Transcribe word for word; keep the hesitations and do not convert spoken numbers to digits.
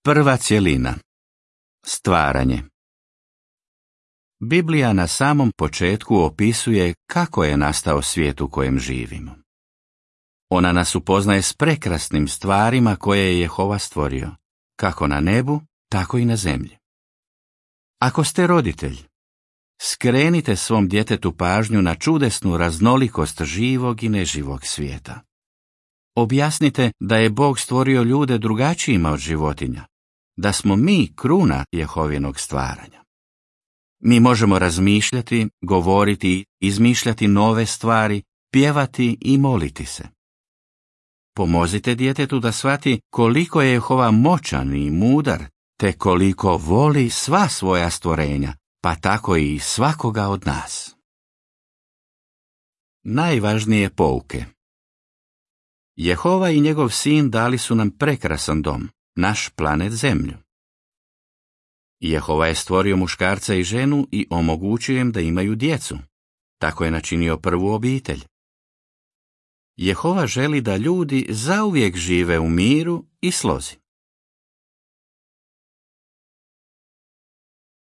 Prva cjelina. Stvaranje. Biblija na samom početku opisuje kako je nastao svijet u kojem živimo. Ona nas upoznaje s prekrasnim stvarima koje je Jehova stvorio, kako na nebu, tako i na zemlji. Ako ste roditelj, skrenite svom djetetu pažnju na čudesnu raznolikost živog i neživog svijeta. Objasnite da je Bog stvorio ljude drugačijima od životinja, da smo mi kruna Jehovinog stvaranja. Mi možemo razmišljati, govoriti, izmišljati nove stvari, pjevati i moliti se. Pomozite djetetu da shvati koliko je Jehova moćan i mudar, te koliko voli sva svoja stvorenja, pa tako i svakoga od nas. Najvažnije pouke. Jehova i njegov sin dali su nam prekrasan dom, naš planet Zemlju. Jehova je stvorio muškarca i ženu i omogućio im da imaju djecu. Tako je načinio prvu obitelj. Jehova želi da ljudi zauvijek žive u miru i slozi.